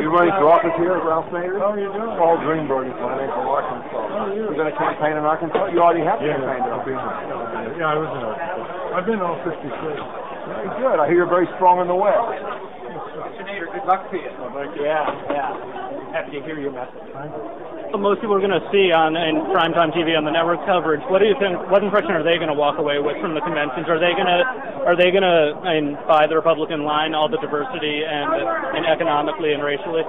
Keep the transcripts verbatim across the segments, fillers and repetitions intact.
you running for office here at Ralph Nader? How are you doing? Paul Greenberg is my name from Arkansas. How are you? You're going to campaign in Arkansas? You already have Yeah, campaigned in I've been, Arkansas. uh, yeah, I was in Arkansas. I've been in all fifty states. Very good. I hear you're very strong in the West. Mister Nader, good luck to you. Oh, thank you. Yeah, yeah. Happy to hear your message. Most people are going to see on in primetime T V on the network coverage. What do you think? What impression are they going to walk away with from the conventions? Are they going to are they going to I mean, buy the Republican line, all the diversity and and economically and racially?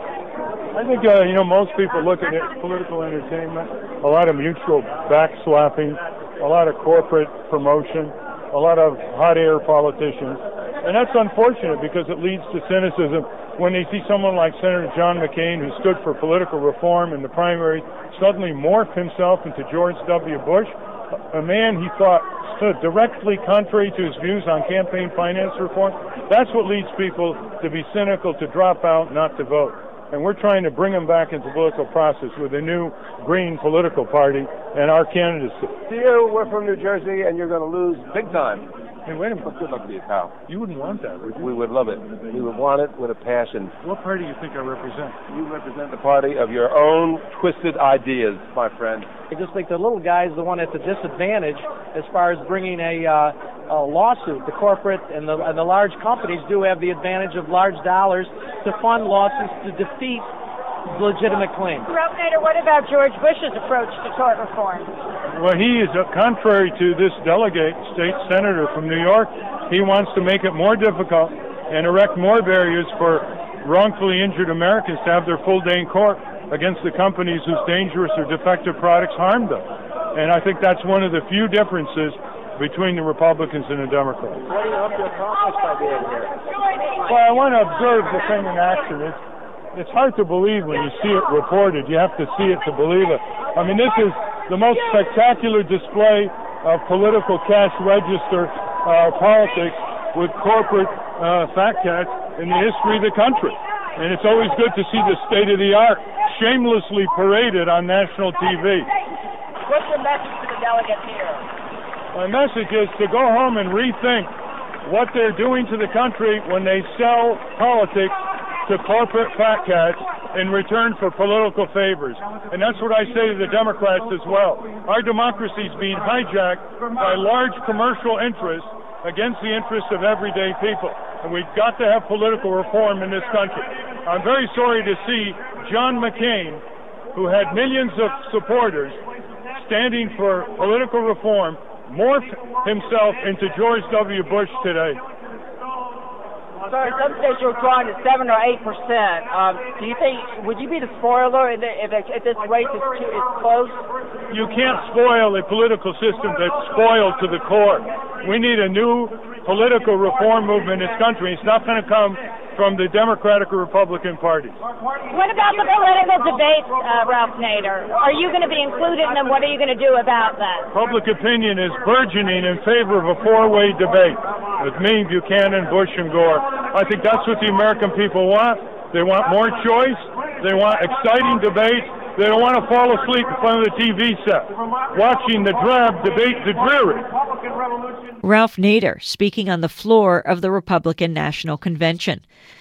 I think uh, you know most people look at it as political entertainment, a lot of mutual backslapping, a lot of corporate promotion, a lot of hot air politicians, and that's unfortunate because it leads to cynicism. When they see someone like Senator John McCain, who stood for political reform in the primary, suddenly morph himself into George W. Bush, a man he thought stood directly contrary to his views on campaign finance reform, that's what leads people to be cynical, to drop out, not to vote. And we're trying to bring them back into the political process with a new green political party and our candidacy. You, we're from New Jersey, and you're going to lose big time. Hey, wait a minute. Good luck to you, pal. You wouldn't want that, would you? We would love it. We would want it with a passion. What party do you think I represent? You represent the party of your own twisted ideas, my friend. I just think the little guy's the one at the disadvantage as far as bringing a, uh, a lawsuit. The corporate and the, and the large companies do have the advantage of large dollars to fund lawsuits to defeat legitimate claims. Ralph Nader, what about George Bush's approach to tort reform? Well, he is, uh, contrary to this delegate, state senator from New York, he wants to make it more difficult and erect more barriers for wrongfully injured Americans to have their full day in court against the companies whose dangerous or defective products harmed them. And I think that's one of the few differences between the Republicans and the Democrats. What do you hope to accomplish by being here? Well, I want to observe the thing in action. It's, it's hard to believe when you see it reported. You have to see it to believe it. I mean, this is the most spectacular display of political cash register uh, politics with corporate uh, fat cats in the history of the country. And it's always good to see the state of the art shamelessly paraded on national T V. What's your message to the delegates here? My message is to go home and rethink what they're doing to the country when they sell politics to corporate fat cats in return for political favors. And that's what I say to the Democrats as well. Our democracy is being hijacked by large commercial interests against the interests of everyday people. And we've got to have political reform in this country. I'm very sorry to see John McCain, who had millions of supporters standing for political reform, morph himself into George W. Bush today. Sorry, some states you're drawing at seven or eight percent. Um, do you think would you be the spoiler if, if, if this race is too is close? You can't spoil a political system that's spoiled to the core. We need a new political reform movement in this country. It's not going to come from the Democratic or Republican parties. What about the political debates, uh, Ralph Nader? Are you going to be included in them? What are you going to do about that? Public opinion is burgeoning in favor of a four-way debate with me, Buchanan, Bush, and Gore. I think that's what the American people want. They want more choice. They want exciting debates. They don't want to fall asleep in front of the T V set, watching the drab debate the dreary. Ralph Nader speaking on the floor of the Republican National Convention.